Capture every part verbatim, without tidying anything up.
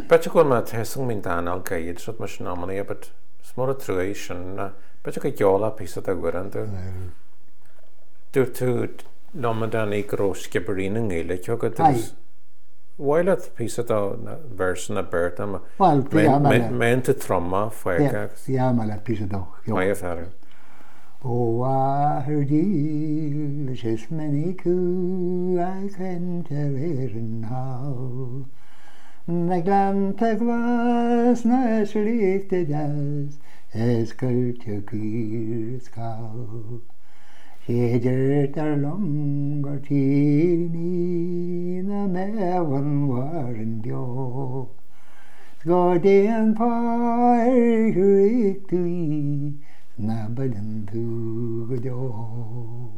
Bete go me tesan mín dáál gaid so mar sin amí, but smór a truéis sin bete go geála pí a ghuianú. Dúir tú nódan í gró skiparína ngéile ce go bhile pí versan a Berta menta troma foiige me le pí mai a fer. Ó áthirdíl is menicú a chente ar an há. Na glanta glas na slíte das es cuilte cír scáil. Séidir ar longar tíní na mehan war an beo. Gá déan páir chuig tuí na badan tú go deo.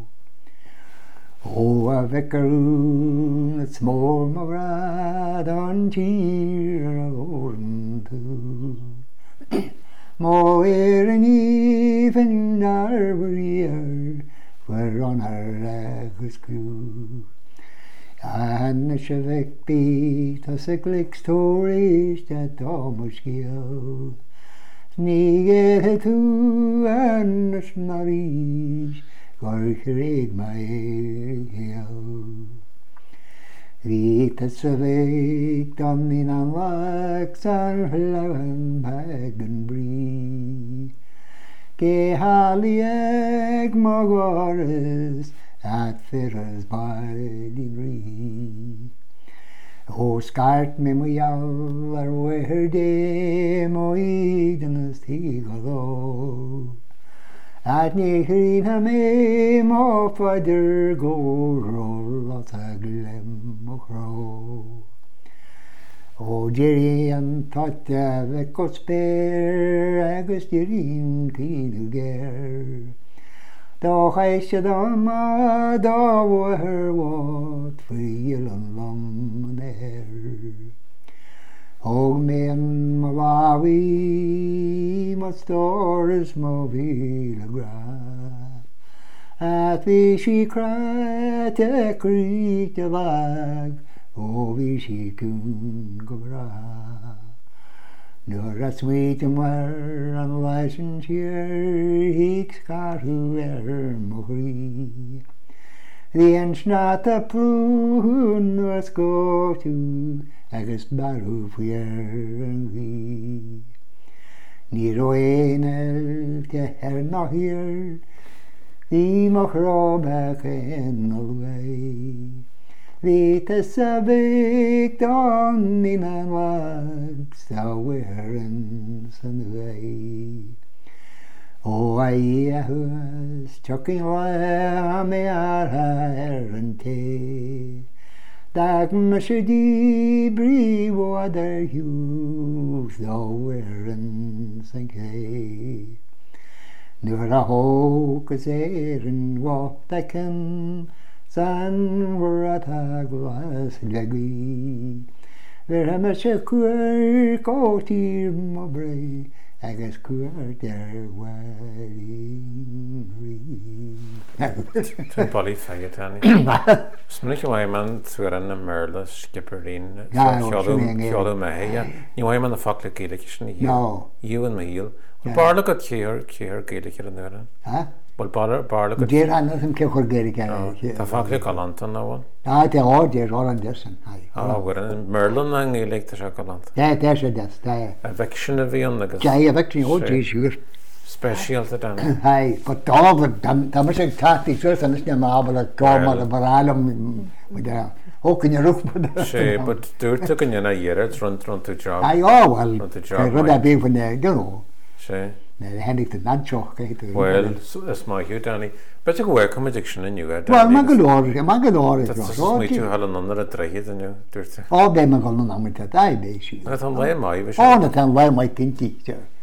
Ó a bhecarú na smór marrád an tír a bhóran tú. Má éar an ífin arbríar war an ar agus cú. Anna se bheith bí tá sa glic stóris de dámas gíal. Ní ggéthe tú annas na rís gur réig mai héal. Víta sa bheith domín an lach san hlagan bagan brí. Ge hálaí ag má gáras at firas bailín rí. Ó scaart mé mo jaall ar bhuiir dé mo ídanas tí go dó. At ní chrína mé má faidir góró at a glem mo chró. Ó déirí an taite bheith go spéir agus déirín cíú géir. Dá chaise dá má dá bhuiir bhát faoil an lam an air. Ó mé an má bháí má stóras má bhíle gra. At bhí sí cráite críte bhag ó bhí sí cún go bra. Nuair a smuoite mar an leisin tíir híic scarú ar mo chrí. Bhí an snáat a prún nuair scótú agus barú faoi ar an bhí. Ní ro éanamh de ar nach hir, bhí mo chrábach in alway. Víta sa bheith don in an lag sa bhuirin san bheith. Ó a dhéthas tucin le mé artha ar an té. Dag me se dí brí bhád ar hiús sa bhuirin san cé. Nuair a hógus ar an bhátacin san bhratha glas legaí. Bhir me se cuair cótír má bré agus cuair ar bhhailín rí. Tún bolí feigad táni. Smith bhhaimman tuair an na merla skiparín cheolú mehéia. Ní bhhaimman na fácla géala sin íúan ma híal. Barla go céir céir géala ar an nuair. Well, bar bar look. Dear, I know some kefir geri can. The fakir kalantan na one. Ah, the odd dear, all on this and I. Ah, we're in Merlin and electric kalant. Yeah, there's a death. There. Eviction of the under. Yeah, eviction. Oh, geez, sure. Special to done. Aye, but all of them, there was a tactic. Just and it's not marble at Gorma, the Baralum with the. Oh, can you look for that? She, but do it took in a year. It's run run to job. Aye, oh well. Run to job. I run that big when they, you know. She. Handy to not shock. Well, that's my huge Danny. But you work on addiction in you. Well, Mangalore, Mangalore. That's me too. Had another three than you. All day Mangalore, I'm with that. I base you. I thought why am I? All the time, why am I thinking?